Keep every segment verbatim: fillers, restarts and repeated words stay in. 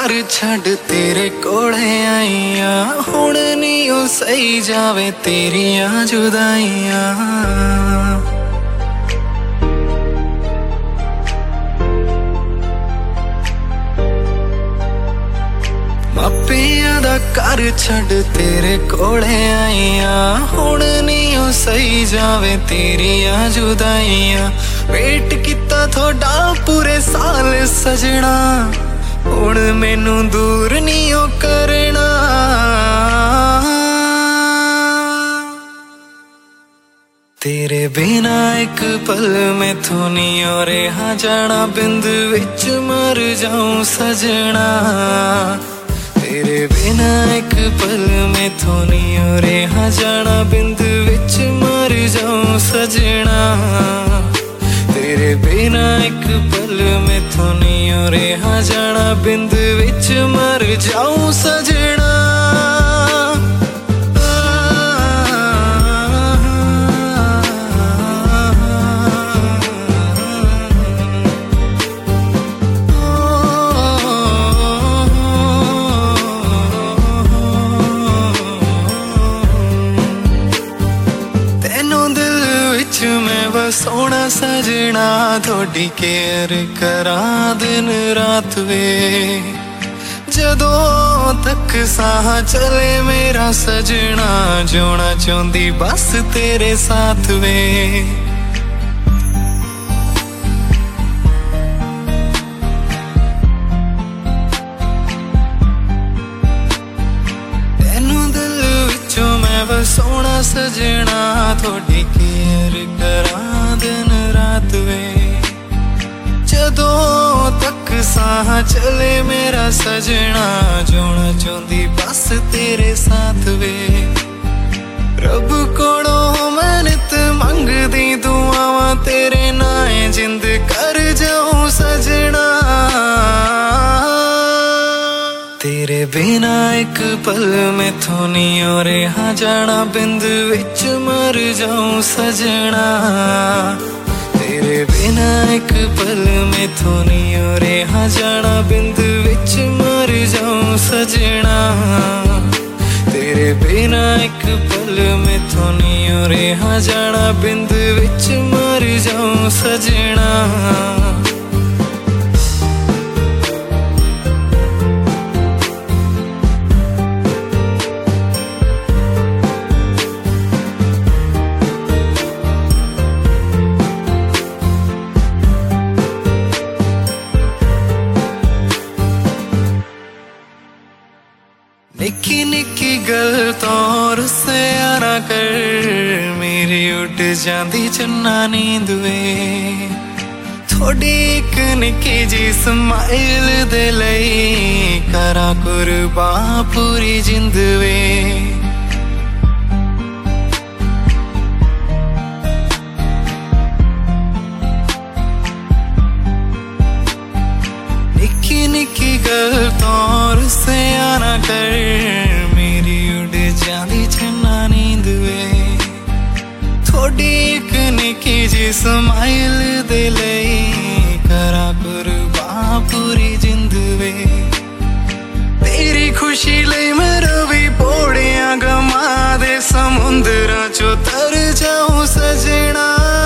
कर छड़ तेरे कोले आईया हुण नी ओ सही जावे तेरियां जुदाइयां। मापियां दा कर छड़ तेरे कोले आईया हुण नी ओ सही जावे तेरियां जुदाइयां। वेट किता थोड़ा पूरे साल सजना हुण मैनू दूर नी ओ करना। तेरे बिना एक पल मैथों नी ओ रहा जाना बिंद विच मर जाऊं सजना। तेरे बिना एक पल मैथों नी ओ रहा जाना बिंद विच मर जाऊं सजना। तेरे बिना एक पल मैथों नी ओ रहा जाना बिंद विच मर जाऊं सजना। सोना सजना थोड़ी केयर करा दिन रात वे जदों तक साह चले मेरा सजना जोना चाहती बस तेरे साथ वे। तेनू दिल विचों मैं वसाउणा सजना थोड़ी केयर करा दिन रात वे जदों तक साह चले मेरा सजना जोना चाहती बस तेरे साथ वे। रब कोलों मैं नित मंगदी दुआवां तेरे नाए जिंद कर जाऊं सजना। तेरे बिना एक पल मैथों नी ओ रहा जाना बिंद विच मर जाऊं सजना। तेरे बिना एक पल मैथों नी ओ रहा जाना बिंद विच मर जाऊं सजना। तेरे बिना एक पल मैथों नी ओ रहा जाना बिंद विच मर जाऊं सजना। निकी निकी गल तो रुस्से आना कर मेरी उठ जाती चन्ना नींद वे। थोड़ी एक निकी जी स्माइल दे लई करा कुर्बान पूरी जिंद वे। निकी निकी गल तो रुस्से आना कर मेरी उड़ जाती चन्ना नींद वे। थोड़ी एक निकी जी स्माइल दे लई करा कुर्बान पूरी जिंद वे। तेरी खुशी लई मेरा भी पोड़ियां गमा दे समुंदरां चो तर जाऊं सजना।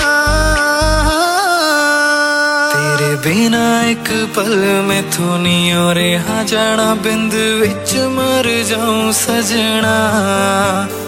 तेरे बिना एक पल मैथों नी ओ रहा जाना बिंद विच मर जाऊं सजना।